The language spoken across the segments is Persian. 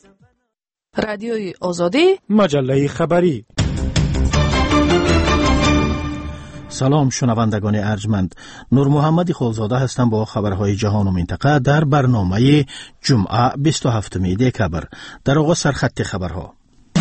رادیوی آزادی، مجله خبری. سلام شنوندگان ارجمند، نور محمد خولزاده هستم با خبرهای جهان و منطقه در برنامه جمعه 27 دکبر. در آغاز سرخط خبرها.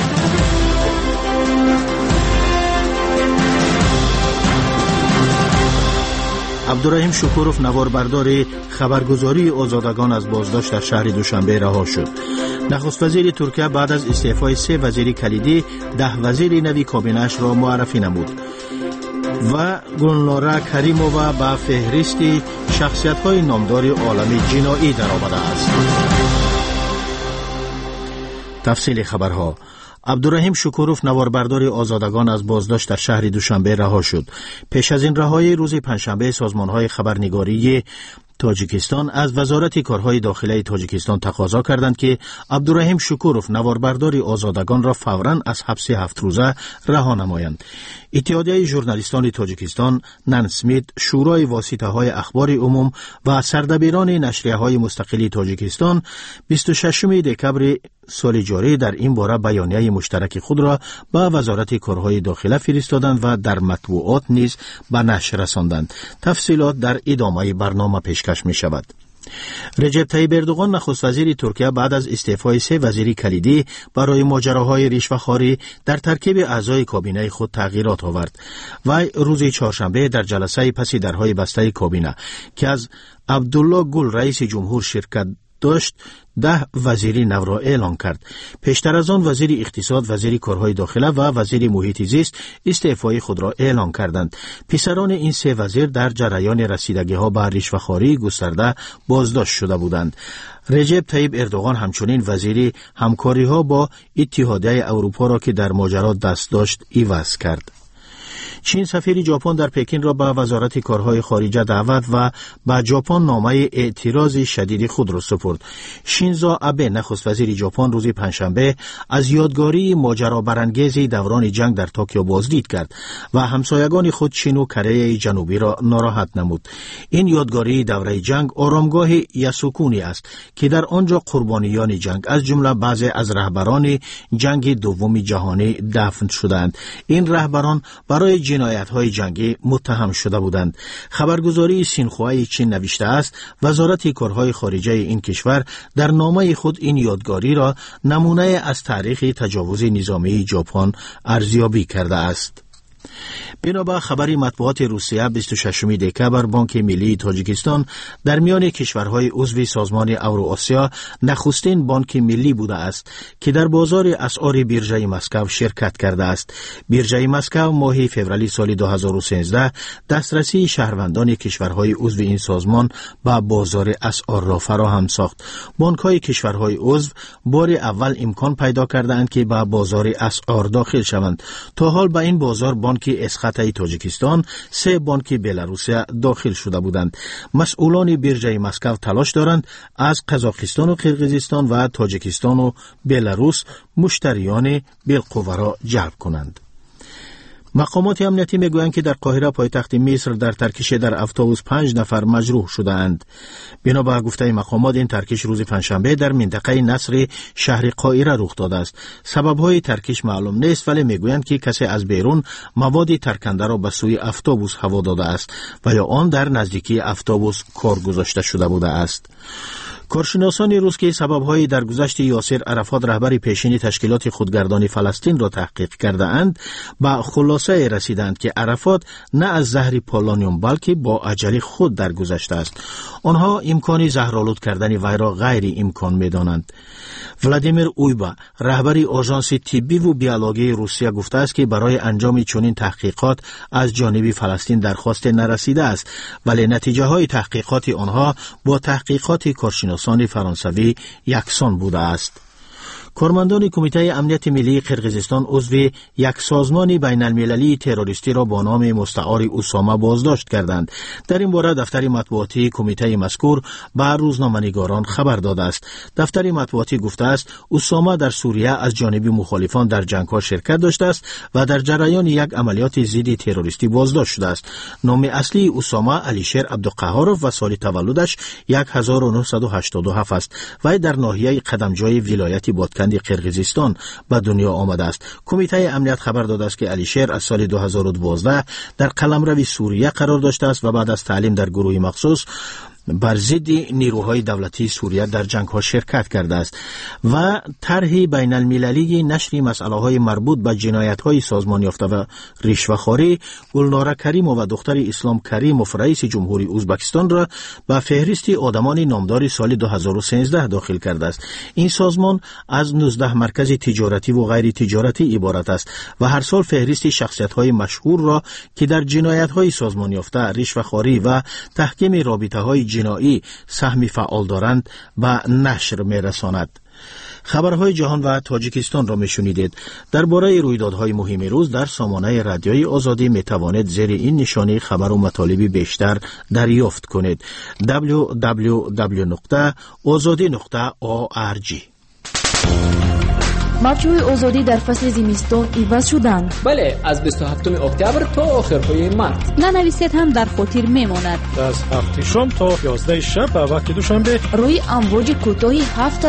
عبدالرحیم شکوروف نواربردار خبرگزاری آزادگان از بازداشت در شهر دوشنبه رها شد. نخست وزیر ترکیه بعد از استعفای 3 وزیر کلیدی 10 وزیر نوی کابینه‌اش را معرفی نمود و گلناره کریمووا با فهرست شخصیت‌های نامدار عالم جنایی درآمده است. تفصیل خبرها. عبدالرحیم شکوروف نواربردار آزادگان از بازداشت در شهر دوشنبه رها شد. پیش از این رهایی روز پنجشنبه سازمان‌های خبرنگاری تاجیکستان از وزارت کارهای داخلی تاجیکستان تقاضا کردند که عبدالرحیم شکوروف نواربردار آزادگان را فوراً از حبس 7 روزه رها نمایند. اتحادیه ژورنالیستان تاجیکستان، ننسمیت، شورای واسطه‌های اخبار عموم و سردبیران نشریه‌های مستقل تاجیکستان 26 دکبر سال جاری در این باره بیانیه مشترک خود را به وزارت کارهای داخلی فرستادند و در مطبوعات نیز به نشر رساندند. تفصیلات در ادامه برنامه پیشکش می شود. رجب طیب اردوغان نخست وزیر ترکیه بعد از استعفای 3 وزیر کلیدی برای ماجراهای رشوه‌خواری در ترکیب اعضای کابینه خود تغییرات آورد. وی روز چهارشنبه در جلسه پس درهای بسته کابینه که از عبدالله گل رئیس جمهور شرکت داشت 10 وزیری نو را اعلان کرد. پیشتر از آن وزیر اقتصاد، وزیر کارهای داخلی و وزیر محیط زیست استعفای خود را اعلان کردند. پسران این 3 وزیر در جریان رسیدگی‌ها به رشوه‌خواری گسترده بازداشت شده بودند. رجب طیب اردوغان همچنین وزیر همکاری‌ها با اتحادیه اروپا را که در ماجرا دست داشت عوض کرد. چین سفیر ژاپن در پکین را به وزارت کارهای خارجه دعوت و به ژاپن نامه اعتراض شدید خود را سپرد. شینزو آبه نخست وزیر ژاپن روز پنجشنبه از یادگاری ماجرا برانگیز دوران جنگ در توکیو بازدید کرد و همسایگان خود چین و کره جنوبی را ناراحت نمود. این یادگاری دوره جنگ آرامگاه یاسوکونی است که در آنجا قربانیان جنگ از جمله بعضی از رهبران جنگ دوم جهانی دفن شدند. این رهبران برای جنایت‌های جنگی متهم شده بودند. خبرگزاری سینخوای چین نوشته است وزارت کارهای خارجه این کشور در نامه خود این یادگاری را نمونه از تاریخ تجاوز نظامی ژاپن ارزیابی کرده است. بنابر خبری مطبوعات روسیه 26 دکبر بانک ملی تاجیکستان در میان کشورهای عضو سازمان اوراسیا نخستین بانک ملی بوده است که در بازار اسعار بیرژه مسکو شرکت کرده است. بیرژه مسکو ماه فوریه سال 2013 دسترسی شهروندان کشورهای عضو این سازمان به بازار اسعار را فراهم ساخت. بانک‌های کشورهای عضو بار اول امکان پیدا کردند که به بازار اسعار داخل شوند. تا حال به این بازار بانک اسخطه تاجیکستان، 3 بانک بلاروسیا داخل شده بودند. مسئولان بیرژه مسکو تلاش دارند از قزاقستان و قرقیزستان و تاجیکستان و بلاروس مشتریان بالقوه را جلب کنند. مقامات امنیتی میگویند که در قاهره پایتخت مصر در ترکش در اتوبوس 5 نفر مجروح شده‌اند. بنابر گفته مقامات این ترکش روز پنجشنبه در منطقه نصر شهر قاهره رخ داده است. سبب‌های ترکش معلوم نیست ولی میگویند که کسی از بیرون مواد ترکنده را به سوی اتوبوس هوا داده است و یا آن در نزدیکی اتوبوس کار گذاشته شده بوده است. کارشناسان روس که سبب‌های درگذشت یاسر عرفات رهبر پیشین تشکیلات خودگردان فلسطین را تحقیق کرده اند به خلاصه رسیدند که عرفات نه از زهر پولونیوم بلکه با اجل خود درگذشته است. آنها امکان زهرآلود کردن وی را غیر امکان می‌دانند. ولادیمیر اویبا رهبر آژانس طبی و بیولوژی روسیه گفته است که برای انجام چنین تحقیقات از جانب فلسطین درخواست نرسیده است ولی نتیجه های تحقیقات آنها با تحقیقات کارشناسان فرانسوی یکسان بوده است. کارمندان کمیته امنیت ملی قرقیزستان عضو یک سازمان بین المللی تروریستی را با نام مستعار اسامه بازداشت کردند. در این باره دفتر مطبوعاتی کمیته مذکور به روزنامه‌نگاران خبر داده است. دفتر مطبوعاتی گفته است اسامه در سوریه از جانب مخالفان در جنگ‌ها شرکت داشته است و در جریان یک عملیات ضد تروریستی بازداشت شده است. نام اصلی اسامه علیشیر عبدالقهارov و سال تولدش 1987 است. وی در ناحیه قدمجای ولایت بادکند قرقیزستان به دنیا آمده است. کمیته امنیت خبر داده است که علیشیر از سال 2012 در قلمرو سوریه قرار داشته است و بعد از تعلیم در گروه مخصوص بر ضد نیروهای دولتی سوریه در جنگ‌ها شرکت کرده است و طرح بین المللی نشر مسئله‌های مربوط به جنایت‌های سازمان یافته و رشوه‌خواری گلناره کریموف و دختر اسلام کریموف رئیس جمهوری ازبکستان را به فهرست آدمان نامدار سال 2013 داخل کرده است. این سازمان از 19 مرکز تجارتی و غیر تجارتی عبارت است و هر سال فهرست شخصیت‌های مشهور را که در جنایت‌های سازمان یافته، رشوه‌خواری و تحکیم رابطه‌های جنایی سهم فعال دارند به نشر می‌رساند. خبرهای جهان و تاجیکستان را میشنیدید. درباره رویدادهای مهم روز در سامانه رادیوی آزادی میتوانید زیر این نشانی خبر و مطالب بیشتر دریافت کنید. www.azadi.org. موجهای آزادی در فصل زمستان عوض شدند. بله، از 27 اکتبر تا آخرهای مارس. ننویسید هم در خاطر میماند. از 7 شام تا 11 شب به وقت دوشنبه روی امواج کوتاهی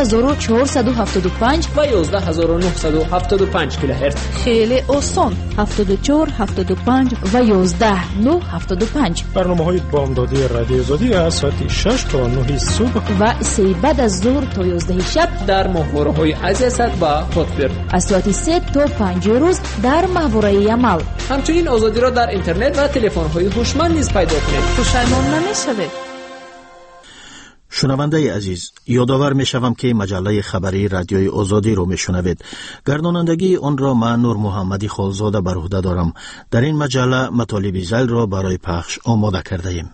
7475 و 11975 کیلوهرتز. خیلی آسان 74 75 و 11975. برنامه‌های بامدادی رادیو آزادی از ساعت 6 تا 9 صبح و 3 بعد از ظهر تا 11 شب در ماهواره‌های عزیزت و از ساعت 3 تا 5 روز در ماهواره عمل. همچنین آزادی را در اینترنت و تلفن‌های هوشمند نیز پیدا کنید. پشیمان نمی‌شوید. شنونده عزیز، یادآور می‌شوم که مجله خبری رادیوی آزادی رو میشنوید. گردانندگی آن را من نور محمدی خالزاده بر عهده دارم. در این مجله مطالب ذیل را برای پخش آماده کرده ایم.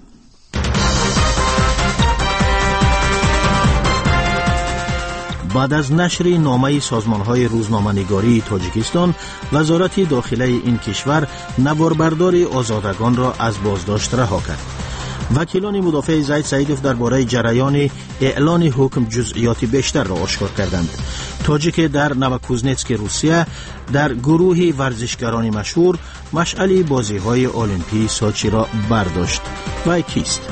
بعد از نشر نامه سازمان‌های روزنامه‌نگاری تاجیکستان، وزارت داخله این کشور نواربردار آزادگان را از بازداشت رها کرد. وکیلان مدافع زید سعیدوف درباره جریان اعلان حکم جزئیات بیشتر را آشکار کردند. تاجیک در نوکوزنتسک روسیه در گروه ورزشکاران مشهور مشعل بازی‌های المپی سوچی را برداشت. و کیست؟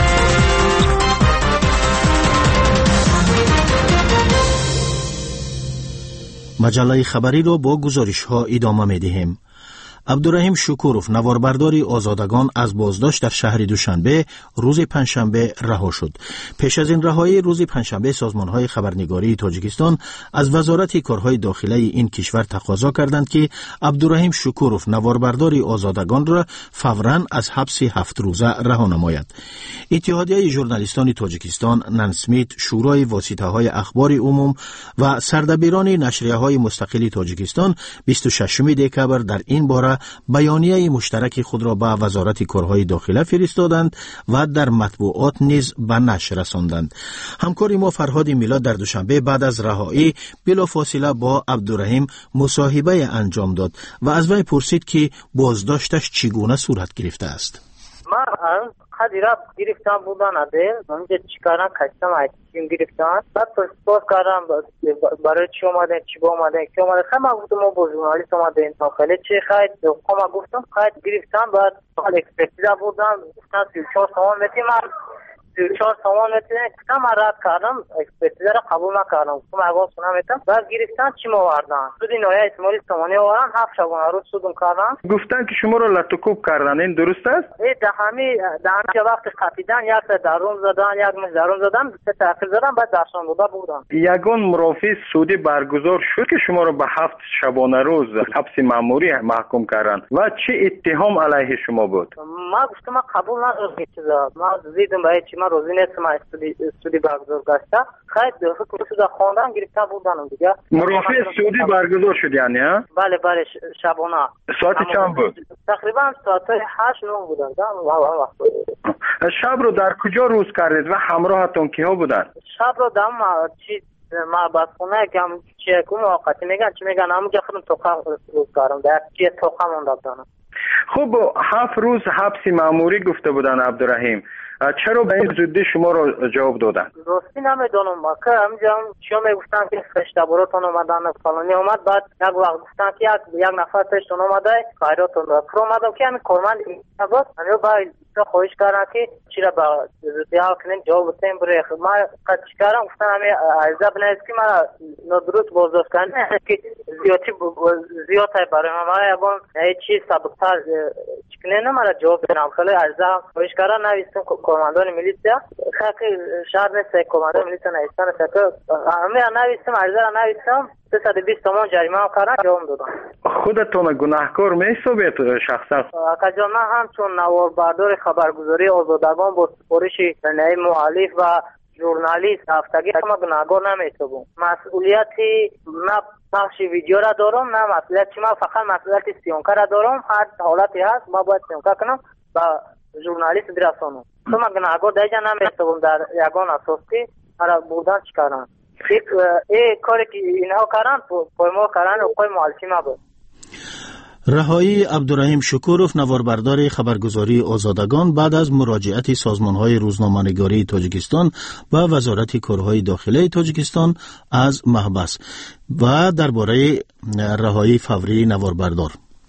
مجله خبری را با گزارش ها ادامه می دهیم. عبدالرحیم شکوروف نواربردار آزادگان از بازداشت در شهر دوشنبه روز پنجشنبه رها شد. پیش از این رهایی روز پنجشنبه سازمان‌های خبرنگاری تاجیکستان از وزارت کارهای داخلی این کشور تقاضا کردند که عبدالرحیم شکوروف نواربردار آزادگان را فوراً از حبس 7 روزه رها نماید. اتحادیه ژورنالیستان تاجیکستان، ننسمیت، شورای واسطه‌های اخبار عموم و سردبیران نشریه‌های مستقل تاجیکستان 26 دکبر در این باره بیانیه مشترک خود را به وزارت کارهای داخله فرستادند و در مطبوعات نیز به نشر رساندند. همکار ما فرهاد میلاد در دوشنبه بعد از رهایی بلافاصله با عبدالرحیم مصاحبه انجام داد و از وی پرسید که بازداشتش چگونه صورت گرفته است. من خدیرا گرفتم بودن اده اونجا چیکارم کشتم ایتیم گرفتن بعد پرسپوز کردم برای چی اومدن چی با اومدن کی اومدن خیلی من گفتم ما با ژورنالیست اومدن داخله چی خواهید من گفتم خواهید گرفتم بعد حال اکسپرتیزه بودم گفتن 34 سامان میتی من 34 سامان میتی گفتم من رد کردم اکسپرتیزه را قبول نکردم گفتم اگه سونا میتم بعد گرفتن چی موردن سودی نویه اسمالی سامانی آوردن 7 شبانه روز سودم کردن گفتن که شما رو لطوکوب کردن این درست است؟ در همه وقت قپیدن یک درون زدن یک مش درون زدن سه تاخیر زدن بعد درشان بوده بودن. یگان مرافع سودی برگزار شد که شما رو به 7 شبانه روز حبس مأموری محکوم کردن و چه اتهام علیه شما بود؟ ما گفتم من قبول ندارم چیزا ما دیدم برای چی من روزی نیستم سودی برگزار گشته خیلی حکم سود خواندن گرفته بودن دیگه. مرافع سودی برگزار شد یعنی ها؟ بله شبانه. ساعت چند بود؟ تقریبا ساعت 8 9 بودن. شب رو در کجا روز کردید و همراهتون کیا بودن؟ شب رو محبسخونه که هم چه که موقتی میگن چی میگن همونجا خودم توقع روز کارم در چیه توقع مونده بدانم. خب 7 روز حبس ماموری گفته بودن عبدالرحیم، چرا به این زودی شما رو جواب دادن؟ راستی نمیدونم که همینجا چیا میگفتن که خشتباراتون اومدن فلانی اومد، بعد یک وقت گفتن که یک نفر پیشتون اومده خیراتون رو پر اومدم که همین کارمند بود همین باید خواهش کردن که چرا به زودی حال کنین جواب بتیم بره. ما قد چکارم گفتن همین عرضه بنایست که من ندروت بازداشت کنه که زیادی برای ما یکون چیز سبکتر چکنه مرا جواب بدنم. خیلی عرضه خواهش کردن نویستم کماندان میلیسیا خاکی شهر نیست کماندان میلیسیا نیستن که همه نویستم عرضه نویستم 320 تومان جریمه کردن جواب دادم. خودتون گناهکار میحسابید شخصا؟ اکجا من همچون نواربردار خبرگزاری آزادگان با سپارش نهایی مؤلف و ژورنالیست هفتگی ما گناهکار نمیحسابم. مسئولیتی نه بخش ویدیو را دارم نه مسئولیتی، ما فقط مسئولیت سیونکه را دارم. هر حالتی هست ما باید سیونکه کنم و ژورنالیست برسانم. تو ما گناهکار دیگه نمیحسابم در یگان اساس که مرا بردن چیکارن. این کاری که اینها کردن پای ما کردن و پای مؤلفی ما بود. رهایی عبدالرحیم شکوروف نواربردار خبرگزاری آزادگان بعد از مراجعت سازمان‌های روزنامه‌نگاری تاجیکستان و وزارت کارهای داخلی تاجیکستان از محبس و درباره رهایی فوری نواربردار.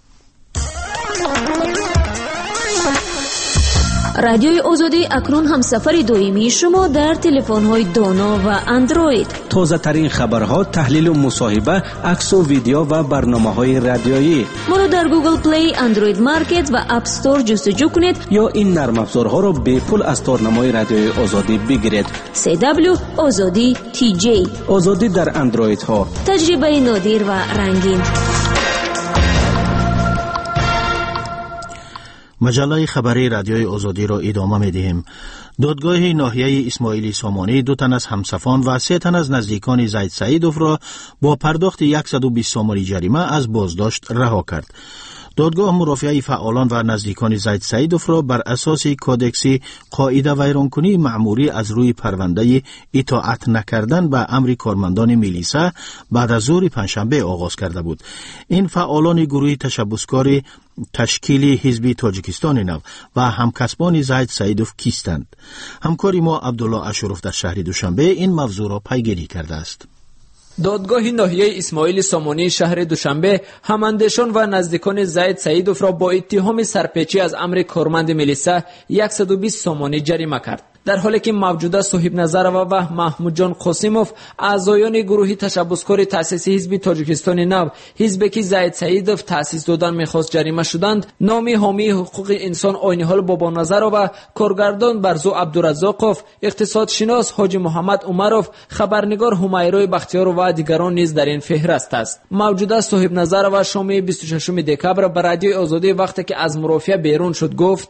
رادیوی آزادی اکنون هم سفر دویمی شما در تلفن‌های دانا و اندروید. تازه ترین خبرها، تحلیل و مصاحبه، عکس و ویدیو و برنامه‌های رادیویی. ما را در گوگل پلی، اندروید مارکت و اپ استور جستجو کنید یا این نرم افزارها را به پول از تارنمای رادیوی آزادی بگیرید. CW آزادی TJ. آزادی در اندروید ها. تجربه نادر و رنگین. مجله خبری رادیوی آزادی را ادامه می‌دهیم. دادگاه ناحیه اسماعیلی سامانی 2 تن از همسفان و 3 تن از نزدیکان زید سعیدوف را با پرداخت 120 سامانی جریمه از بازداشت رها کرد. دادگاه مرافعه فعالان و نزدیکان زید سعیدوف را بر اساس کودکس قاعده ویرانکنی مأموری از روی پرونده اطاعت نکردن به امر کارمندان میلیسا بعد از ظهر پنجشنبه آغاز کرده بود. این فعالان گروه تشبسکار تشکیل حزب تاجیکستان نو و همکسبان زید سعیدوف کیستند؟ همکاری ما عبدالله اشرف در شهر دوشنبه این موضوع را پیگیری کرده است. دادگاه ناحیه اسماعیل سامانی شهر دوشنبه هماندیشان و نزدیکان زید سعیدوف را با اتهام سرپیچی از امر کارمند میلیسا 120 سامانی جریمه کرد. در حالی که موجوده صاحب نظر و محمود جان قاسموف اعضایان گروه تشبسکار تأسیس حزب تاجیکستان نو، حزبی که زید سعیدوف تأسیس دادن میخواست جریمه شدند، نامی حامی حقوق انسان آینی‌حال بابا نظر و کارگردان برزو عبدالرزاقوف، اقتصاد شناس حاجی محمد عمروف، خبرنگار همیرای بختیار و دیگران نیز در این فهرست است. موجوده صاحب نظر و شام 26 دکبر به رادیو آزادی وقتی که از مرافعه بیرون شد گفت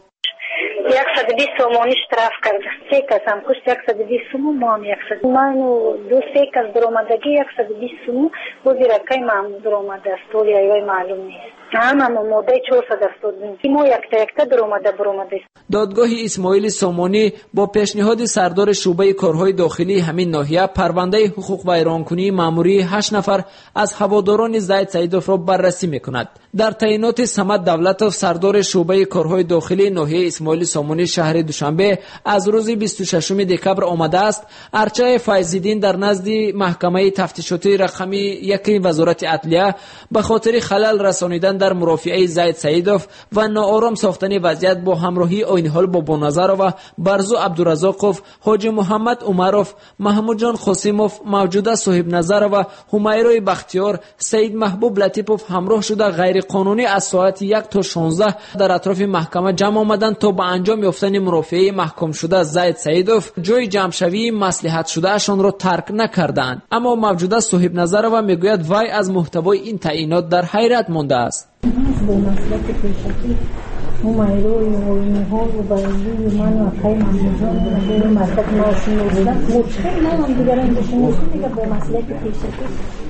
120 سومانی اشتراف کرده. 3 کس هم کشت 120 سوم ما هم 100. من و 2-3 کس درآمدگی 120 سوم بودی رکای ما درآمده است ولی ایوای معلوم نیست. همه ماده 470 ما یک تا درآمده. دادگاه اسماعیل سامانی با پیشنهاد سردار شعبه کارهای داخلی همین ناحیه پرونده حقوق ویرانکنی مأموری 8 نفر از هواداران زید سعیدوف را بررسی میکند. در تعیینات صمد دولتوف سردار شعبه کارهای داخلی ناحیه اسماعیل سامانی شهر دوشنبه از روز 26 دکبر آمده است ارچه فیض‌الدین در نزد محکمه تفتیشاتی رقمی 1 وزارت عدلیه به خاطر خلل رسانیدن در مرافعه زید سعیدوف و ناآرام ساختن وضعیت با همراهی آینی‌حال بابا نظر و برزو عبدالرزاقوف، حاجی محمد عمروف، محمود جان قاسموف، موجوده صاحب نظر و همیرای بختیار، سید محبوب لطیفوف همراه شده غیر قانونی از ساعت 1 تا 16 در اطراف محکمه جمع آمدند تا به انجام یافتن مرافعه محکوم شده زید سعیدوف جای جمع‌شوی مصلحت شده اشان را ترک نکردند. اما موجوده صاحب نظر و میگوید وای از محتوای این تعیینات در حیرت مانده است. با مسئله پیشکی مایروی ها و برای من و خیلی ممنون به مسئله ناشی بودن مشکل ندارم دیگران بشیم دیگه با مسئله پیشکی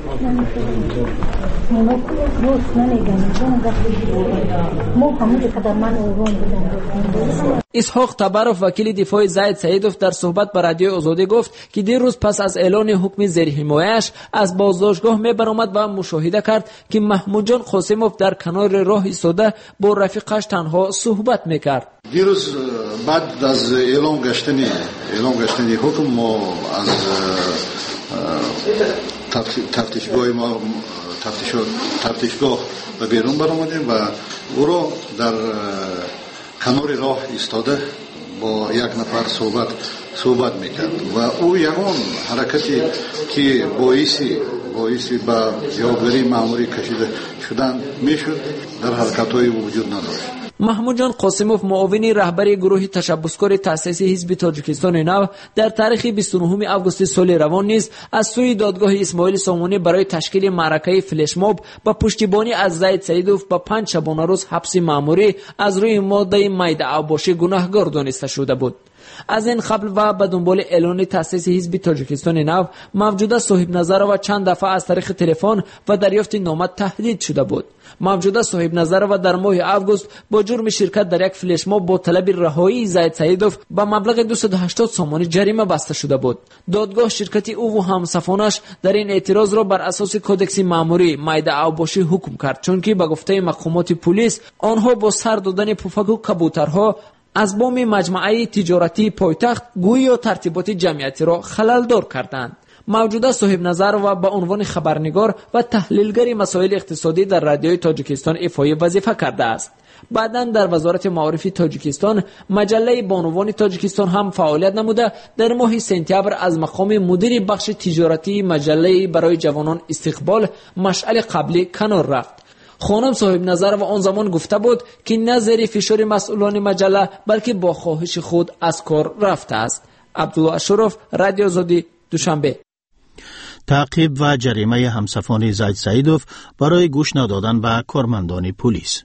ما روز نمیگم ما همون که در من اون بودم. اسحاق تبرف وکیل دفاع زید سعیدوف در صحبت با رادیو آزادی گفت که دیروز پس از اعلان حکم زیرحمایه‌اش از بازداشتگاه می‌برآمد و مشاهده کرد که محمود جان قاسموف در کنار راه ایستاده با رفیقش تنها صحبت می‌کرد. دیروز بعد از اعلام گشتنی حکم ما از تفتیشگاه به بیرون برآمدیم و او را در کنار راه ایستاده با یک نفر صحبت میکرد و او یگان حرکتی که باعثی به جوابداری ماموری کشیده شدن میشد در حرکت‌های وجود نداشت. محمود جان قاسموف معاون رهبری گروه تشبسکار تأسیسی حزب تاجیکستان نو در تاریخ 29 آگوست سال روان نیز از سوی دادگاه اسماعیل سامونی برای تشکیل معرکه فلش ماب با پشتیبانی از زید سعیدوف با 5 شبانه روز حبس مأموری از روی ماده میدعا باشی گناهکار دانسته شده بود. از این قبل و به دنبال اعلان تأسیس حزب تاجیکستان نو موجوده صاحب نظر و چند دفعه از طریق تلفن و دریافت نامه تهدید شده بود. موجوده صاحب نظر و در ماه آگوست با جرم شرکت در یک فلش ماب با طلب رهایی زید سعیدوف با مبلغ 280 سومانی جریمه بسته شده بود. دادگاه شرکت او و همسفانش در این اعتراض را بر اساس کدکس مأموری میدعا باشی حکم کرد، چون که به گفته مقامات پلیس آنها با سر دادن پفک و کبوترها از بام مجموعه تجارتی پایتخت گویا ترتیبات جمعیتی را خللدار کردند. موجوده صاحب نظر و به عنوان خبرنگار و تحلیلگر مسائل اقتصادی در رادیوی تاجیکستان ایفای وظیفه کرده است. بعداً در وزارت معارف تاجیکستان مجله بانوان تاجیکستان هم فعالیت نموده در ماه سپتامبر از مقام مدیر بخش تجارتی مجله برای جوانان استقبال مشعل قبلی کنار رفت. خانم صاحب نظر و آن زمان گفته بود که نه زیر فشار مسئولان مجله بلکه با خواهش خود از کار رفته است. عبدالله اشرف، رادیو آزادی، دوشنبه. تعقیب و جریمه همسفان زید سعیدوف برای گوش ندادن به کارمندان پلیس.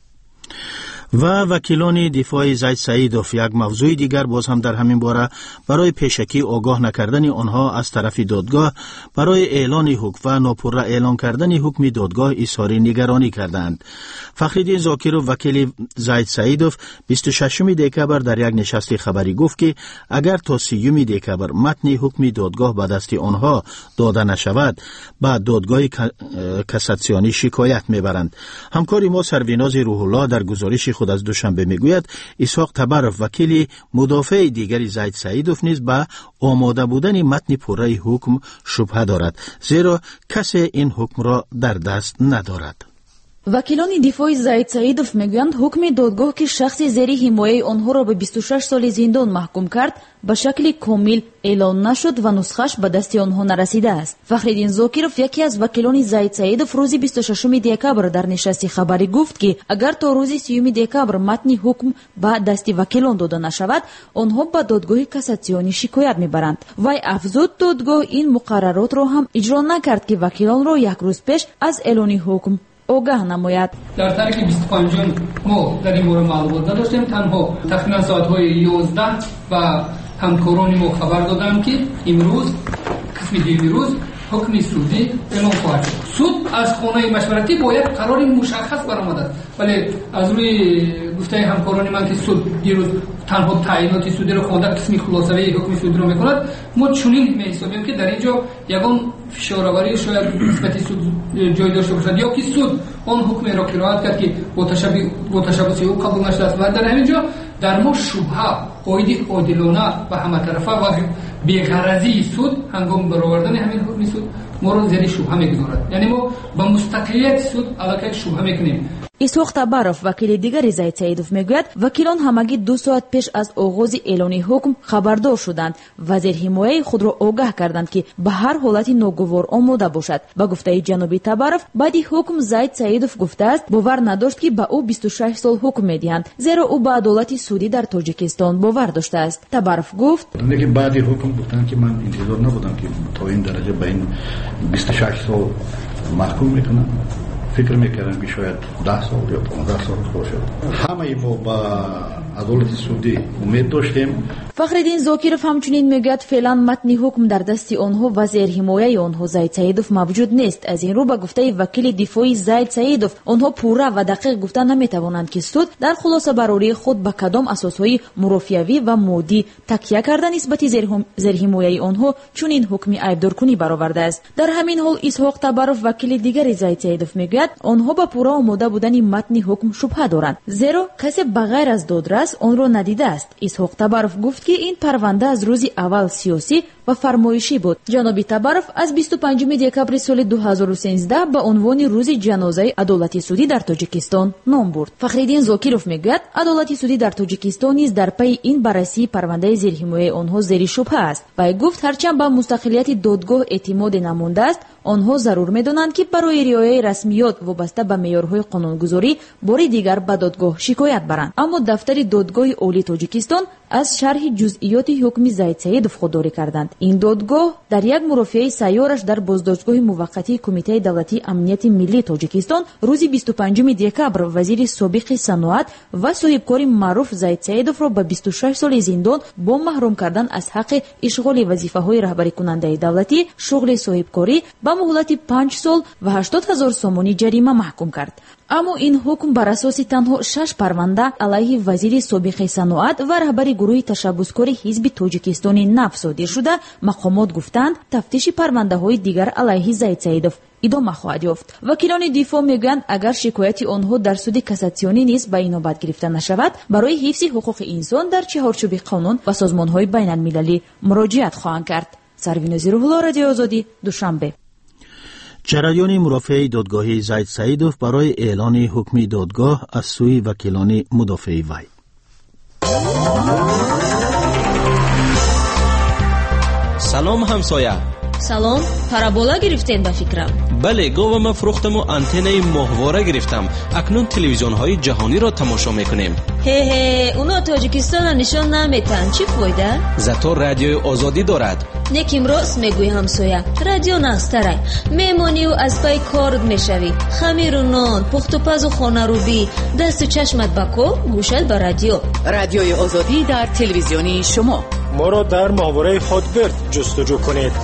و وکیلان دفاع زید سعیدوف یک موضوع دیگر باز هم در همین باره برای پیشکی آگاه نکردن آنها از طرف دادگاه برای اعلان حکم و ناپور اعلان کردن حکم دادگاه اظهار نگرانی کردند. فخرالدین زاکر وکیل زید سعیدوف 26 دکبر در یک نشست خبری گفت که اگر تا 30 دکبر متن حکم دادگاه به دست آنها داده نشود بعد دادگاه کاساسیونی شکایت میبرند. همکار ما سرویناز روح الله در گزارش خود از دوشنبه میگوید اسحاق تبرف وکیل مدافع دیگری زید سعیدوف نیز به آماده بودن متن پوره حکم شبهه دارد، زیرا کسی این حکم را در دست ندارد. وکیلان دفاع زید سعیدوف میگویند حکم دادگاه که شخص زیر حمایه آنها را به 26 سال زندان محکوم کرد به شکل کامل اعلان نشد و نسخش به دست آنها نرسیده است. فخرالدین زاکرов یکی از وکیلان زید سعیدوف روز 26 دکبر در نشست خبری گفت که اگر تا روز 30 دکبر متن حکم به دست وکیلان داده نشود آنها به دادگاه کاساسیونی شکایت میبرند. وی افزود دادگاه این مقررات را هم اجرا نکرد که وکیلان را یک روز پیش از اعلان حکم آگاه نماید. در تاریخ 25 ما در این مورد معلومات نداشتیم، تنها تقریبا ساعت‌های 11 و همکاران ما خبر دادند که امروز قسم دیگری روز حکم سودی اعلام خواهد شد. سود از خانه مشورتی باید قرار مشخص برآمده، ولی از روی گفته همکاران من که سود دیروز تنها تعیینات سودی رو خوانده قسمی خلاصه‌ای حکم سودی رو میکند، ما چنین می‌حسابیم که در اینجا یگان فشارآوری شاید نسبت سود جای داشته باشد یا که سود آن حکم را که رعایت کرد که با تشبث او قبول نشده است. و در همینجا در ما شبهه قاید عادلانه و همه طرفه و بی‌غرضی سود هنگام برآوردن همین حکم سود ما را زیر شبهه می‌گذارد. یعنی ما با مستقلیت سود علاقه شبهه می‌کنیم. اسحاق تبرف وکیل دیگر زید سعیدوف میگوید وکیلان همگی 2 ساعت پیش از آغاز اعلان حکم خبردار شدند و زیر حمایه خود را آگاه کردند که به هر حالت ناگوار آماده باشد. با گفته جناب تبرف بعد حکم زید سعیدوف گفته است باور نداشت که به او 26 سال حکم میدهند، زیرا او به عدالت سودی در تاجیکستان باور داشته است. تبرف گفت لیکن بعد حکم گفتند که من انتظار نبودم که تا این درجه به این 26 سال محکوم میکنن. فکر میکردم که شاید 10 سال یا 15 سال باشد. همه ما با адолати судӣ умед доштем. фахриддин зокиров ҳамчунин мегӯяд феълан матни ҳукм дар дасти онҳо ва зерҳимояи онҳо Заид Саидов мавҷуд нест. аз ин рӯ ба гуфтаи вакили дифои Заид Саидов онҳо пурра ва дақиқ гуфта наметавонанд ки суд дар хулосабарории худ ба кадом асосҳои мурофиавӣ ва моддӣ такя карда нисбати зерҳимояи онҳо чунин ҳукми айбдоркунӣ баровардааст. дар ҳамин ҳол Исҳоқ Табаров вакили дигари Заид Саидов мегӯяд онҳо ба пурра омода будани матни ҳукм шубҳа доранд, зеро касе ба ғайр аз додрас онро надидааст. Исҳоқ Табаров гуфт ки ин парванда аз рӯзи аввал сиёсӣ ва фармоишӣ буд. ҷаноби Табаров аз 25 декабри соли 2013 ба унвони рӯзи ҷанозаи адолати судӣ дар Тоҷикистон ном бурд. Фахриддин Зокиров мегӯяд адолати судӣ дар Тоҷикистон низ дар пайи ин баррасии парвандаи зерҳимояи онҳо зери шубҳа аст. Вай гуфт ҳарчанд ба мустақилияти додгоҳ эътимоде намондааст, онҳо зарур медонанд ки барои риояи расмиёт вобаста ба меъёрҳои қонунгузорӣ бори дигар ба додгоҳ шикоят баранд. аммо дафтари додгоҳи олии Тоҷикистон аз шарҳи ҷузъиёти ҳукми Заид Саидов худдорӣ карданд. ин додгоҳ дар як мурофиаи сайёраш дар боздоштгоҳи муваққатии Кумитаи давлатии амнияти миллии Тоҷикистон рӯзи 25 декабр вазири собиқи саноат ва соҳибкори маъруф Заид Саидовро ба 26 соли зиндон бо маҳрум кардан аз ҳаққи ишғоли вазифаҳои раҳбарикунандаи давлатӣ, шуғли соҳибкорӣ ба муҳлати 5 сол ва 80 000 сомонӣ ҷарима маҳкум кард. аммо ин ҳукм бар асоси танҳо 6 парванда алайҳи вазири собиқи саноат ва раҳбари гурӯҳи ташаббускори ҳизби Тоҷикистони нафт содир шуда, мақомот гуфтанд тафтиши парвандаҳои дигар алайҳи Заид Саидов идома хоҳад ёфт. вакилони дифоъ мегӯянд агар шикояти онҳо дар суди кассатсионӣ низ ба инобат гирифта нашавад, барои ҳифзи ҳуқуқи инсон дар чаҳорчӯби қонун ва созмонҳои байналмилалӣ муроҷиат хоҳанд кард. Сарвин Озирулло, Радиои Озодӣ, Душанбе. ҷараёни мурофиаи додгоҳии Заид Саидов барои эълони ҳукми додгоҳ аз сӯи вакилони мудофиаи вай. салом ҳамсоя. салом, парабола гирифтед ба фикрам? бале, говама фурӯхтаму антеннаи моҳвора гирифтам. акнун телевизионҳои ҷаҳониро тамошо мекунем. ҳе, уно Тоҷикистонро нишон наметан. чӣ фоида? зато радиои озодӣ дорад. неким рост мегӯй ҳамсоя. радио нағзтарай. мемониву аз пай корт мешавӣ. хамиру нон, пухтупазу хонарӯбӣ, дасту чашмат ба кор, гӯшат ба радио. радиои озодӣ дар телевизиони шумо. моро дар моҳвораи хотбирд ҷустуҷӯ кунед.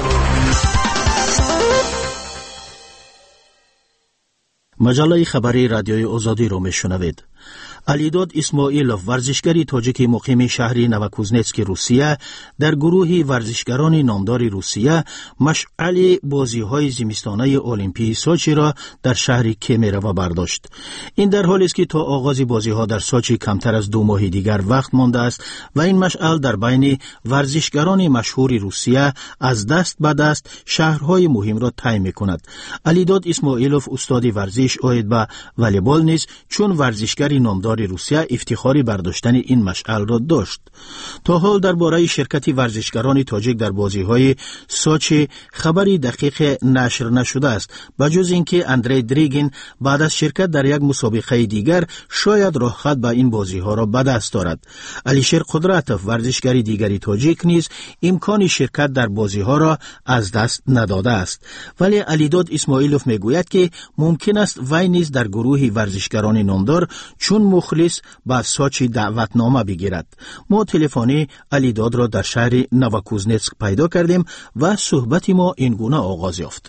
маҷаллаи хабари радиои озодиро мешунавед. алидод исмоилов, варзишгари тоҷики муқими шаҳри Новокузнецки, Русия, дар гурӯҳи варзишгарони номдори Русия машъали бозиҳои зимистонаи олимпии Сочиро дар шаҳри Кемерово бардошт. ин дар ҳолест ки то оғози бозиҳо дар Сочи камтар аз 2 моҳи дигар вақт мондааст ва ин машъал дар байни варзишгарони машҳури Русия аз даст ба даст шаҳрҳои муҳимро тай мекунад. алидод исмоилов, устоди варзиш оид ба волейбол низ чун варзишгари номдори Русия ифтихори бардоштани ин машъалро дошт. то ҳол дар бораи ширкати варзишгарони тоҷик дар бозиҳои Сочи хабари дақиқе нашр нашудааст, ба ҷуз ин ки Андрей Дригин баъд аз ширкат дар як мусобиқаи дигар шояд роҳхат ба ин бозиҳоро ба даст дорад. Алишер Қудратов, варзишгари дигари тоҷик низ имкони ширкат дар бозиҳоро аз даст надодааст, вале алидод исмоилов мегӯяд ки мумкин аст вай низ дар гурӯҳи варзишгарони номдор чун мухлис ба Сочи даъватнома бигирад. мо телефонӣ алидодро дар шаҳри Новокузнецк пайдо кардем ва суҳбати мо ин гуна оғоз ёфт.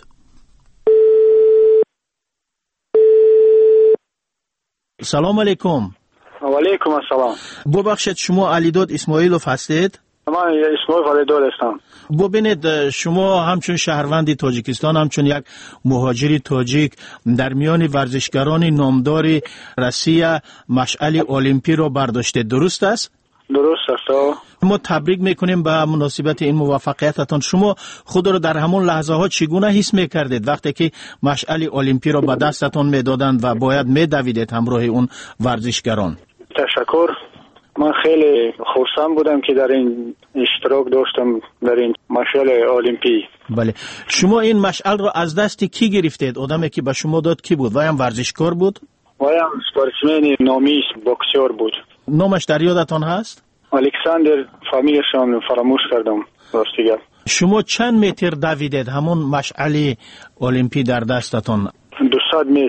салом алейкум. وعلیکم السلام. ببخشید شما علیداد اسماعیلوف هستید؟ من اسماعیل علیداد هستم. ببینید شما همچون شهروند تاجیکستان، همچون یک مهاجر تاجیک در میان ورزشکاران نامدار روسیه مشعل المپی را برداشتید، درست است؟ درست است. ما تبریک میکنیم به مناسبت این موفقیتتان. شما خود را در همون لحظه ها چگونه حس میکردید وقتی که مشعل المپی را به دستتان میدادند و باید میدویدید همراه اون ورزشکاران؟ تشکر. من خیلی خرسند بودم که در این اشتراک داشتم در این مشعل المپی. بله. شما این مشعل را از دست کی گرفتید؟ آدمی که به شما داد کی بود؟ وایم ورزشکار بود؟ وایم اسپورتسمن نامی بوکسور بود. نامش در یادتان هست؟ الکساندر، فامیلشان فراموش کردم راستیگر. شما چند متر دویدید همون مشعل المپی در دستتان؟ 200 متر.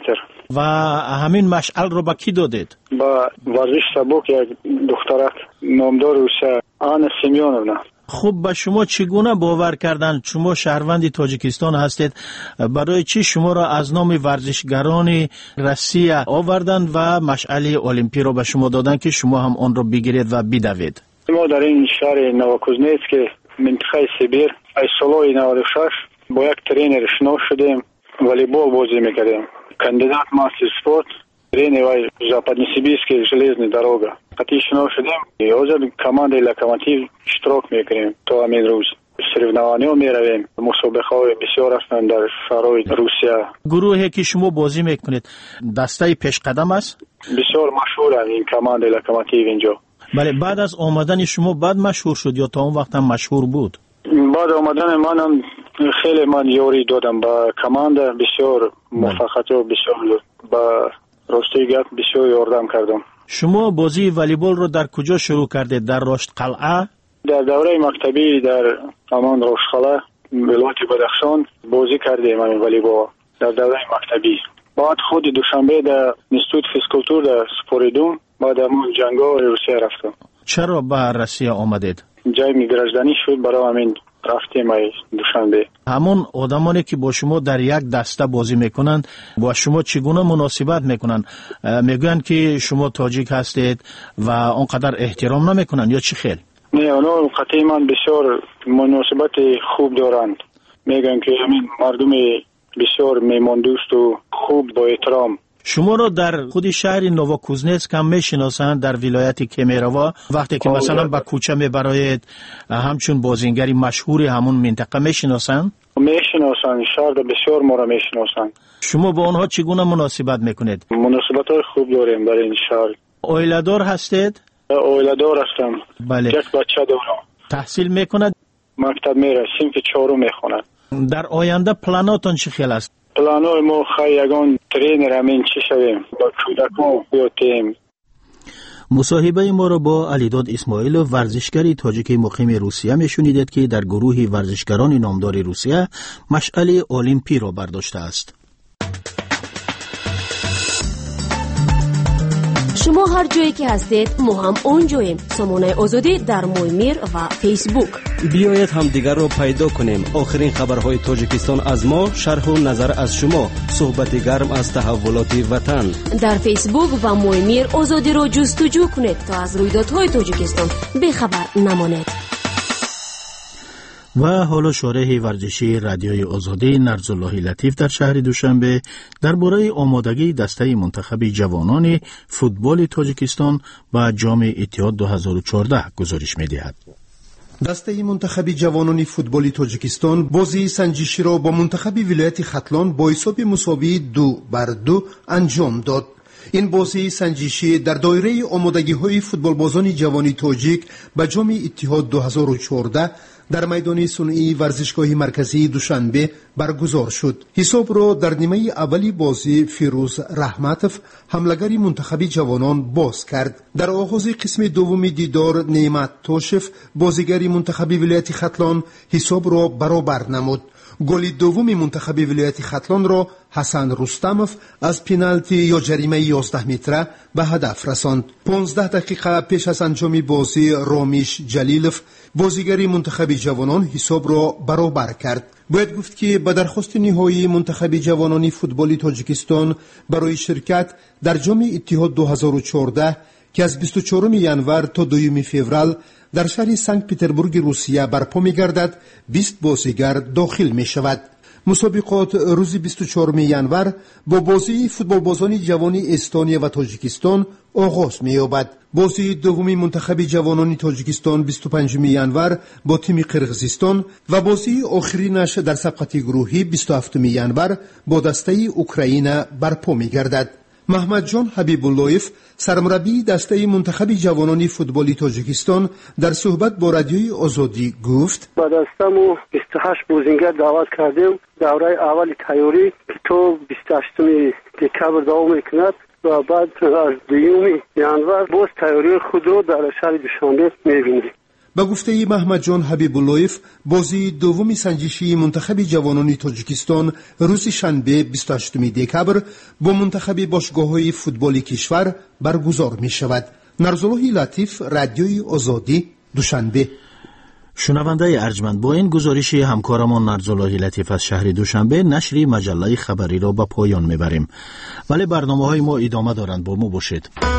و همین مشعل رو با کی دادید؟ با ورزش سبک یک دخترک نامدار روسیه آنا سیمیونونا. خب با شما چگونه باور کردن شما شهروند تاجیکستان هستید؟ برای چی شما را از نام ورزشگران روسیه آوردن و مشعل المپی رو به شما دادن که شما هم آن رو بگیرید و بدوید؟ ما در این شهر نوکوزنیتسک منطقه سیبیر از سالهای 96 با یک ترینر شناخته شدیم، والیبال بازی میکردیم. کاندیدات مастер спорт тренер Западносибирской железной дороги. Хотим шношь шдем, и уже команда Локомотив штурок мекрем. То амин руз. соревнования میرویم. مسابقه‌های بسیار هستند در شهرهای روسیه. گروهی که شما بازی میکنید دسته پیشقدم است؟ بسیار مشهور این کماند لوکوموتیو اینجا. بله، بعد از آمدن شما بعد مشهور شد یا تا اون وقت هم مشهور بود؟ بعد آمدن منم خیلی من یاری دادم با کماند، بسیار موفقیت و بسیار با راستی گپ بسیار یاردم کردم. شما بازی والیبال رو در کجا شروع کردید؟ در رشت قلعه؟ در دوره مکتبی در همان رشتقلعه ولایت بدخشان بازی کردیم من والیبال در دوره مکتبی. بعد خود دوشنبه در اینستیتوت فیزیکولتور در سپوریدوم بعد همون جنگا روسیه رفتم. چرا به روسیه آمدید؟ جای میگرجدنی شد برای همین رفتیم ای دوشنبه. همون آدمانی که با شما در یک دسته بازی میکنن با شما چگونه مناسبت میکنن؟ میگن که شما تاجیک هستید و اونقدر احترام نمیکنن یا چی خیل؟ نه، اونا قطعی من بسیار مناسبت خوب دارند. میگن که همین مردم بسیار میهمان دوست و خوب با احترام. شما رو در خود شهر نووکوزنتسک هم میشناسند در ولایت کمیروا وقتی که مثلا با کوچه میبرید همچون بازیگری مشهور همون منطقه میشناسند؟ میشناسند، شهر بسیار ما را میشناسند. شما با آنها چگونه مناسبت میکنید؟ مناسبت های خوب داریم در این شهر. اویله‌دار هستید؟ اویله‌دار هستم. بله. یک بچه دارم. تحصیل میکند؟ مکتب میره، صنف 4 میخواند. در آینده پلاناتون چه خیلی است؟ پلانای ما خیلی یگان ترینر همین چی شویم با کودکان بیاتیم. مصاحبه ما را با علیداد اسماعیلوف ورزشگری تاجیک مقیم روسیه میشنیدید که در گروه ورزشگران نامدار روسیه مشعل المپی را برداشته است. شما هر جایی که هستید ما هم اونجاییم. سامانه آزادی در مویمیر و فیسبوک. بیایید هم دیگر رو پیدا کنیم. آخرین خبرهای تاجیکستان از ما، شرح و نظر از شما، صحبت گرم از تحولات وطن. در فیسبوک و مویمیر آزادی رو جستجو کنید تا از رویدادهای تاجیکستان بخبر نمانید. و حالا شارح ورزشی رادیوی آزادی نرزالله لطیف در شهر دوشنبه درباره آمادگی دسته منتخب جوانان فوتبال تاجیکستان با جام اتحاد 2014 گزارش می‌دهد. دسته منتخب جوانان فوتبال تاجیکستان بازی سنجشی را با منتخب ولایت ختلان با حساب مساوی 2-2 انجام داد. این بازی سنجشی در دایره آمادگی‌های فوتبالبازان جوانی تاجیک به جام اتحاد 2014 در میدان صنعی ورزشگاه مرکزی دوشنبه برگزار شد. حساب را در نیمه اولی بازی فیروز رحمتوف حمله‌گر منتخب جوانان باز کرد. در آغاز قسم دوم دیدار نعمت توشف بازیگر منتخب ولایت ختلان حساب را برابر نمود. گل دوم منتخب ولایت ختلان را حسن رستموف از پنالتی یا جریمه 11 متره به هدف رساند. 15 دقیقه پیش از انجام بازی رامیش جلیلوف بازیگر منتخب جوانان حساب را برابر کرد. باید گفت که به درخواست نهایی منتخب جوانان فوتبال تاجیکستان برای شرکت در جام اتحاد 2014 که از 24 ینور تا 2 فوریه در شهر سنت پتربورگ روسیه برپا می‌گردد 20 بازیگر داخل می‌شود. مسابقات روز 24 ینور با بازی فوتبالبازان جوان استونیا و تاجیکستان آغاز می‌یابد. بازی دومی منتخب جوانان تاجیکستان 25 ینور با تیم قرقیزستان و بازی آخرینش در سبقت گروهی 27 ینور با دسته اوکراین برپا می‌گردد. محمد جان حبیب اللهیف سرمربی دسته منتخب جوانان فوتبالی تاجیکستان در صحبت با رادیوی آزادی گفت: با دستمو 28 بازیگر دعوت کردیم. دوره اول تیاری تا 28 دکبر دوام میکند و بعد از 2 ینور باز تیاری خود رو در شهر دوشنبه میبینیم. به گفته محمد جان حبیب‌اللهیف، بازی دوم سنجشی منتخب جوانان تاجیکستان روز شنبه 28 دکبر با منتخب باشگاه‌های فوتبال کشور برگزار می شود. نرزالله لطیف، رادیوی آزادی، دوشنبه. شنونده ارجمند، با این گزارش همکارمان نرزالله لطیف از شهر دوشنبه نشر مجله خبری را به پایان میبریم، ولی برنامه‌های ما ادامه دارند. با ما باشید.